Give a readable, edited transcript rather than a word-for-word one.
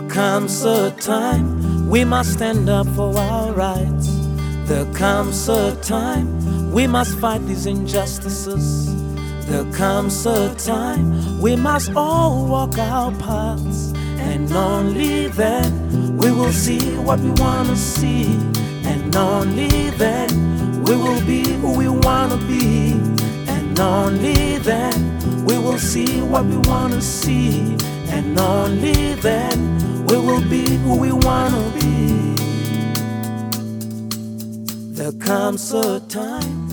There comes a time we must stand up for our rights. There comes a time we must fight these injustices. There comes a time we must all walk our paths, and only then we will see what we want to see, and only then we will be who we want to be, and only then we will see what we want to see, and only then we will be who we want to be. There comes a time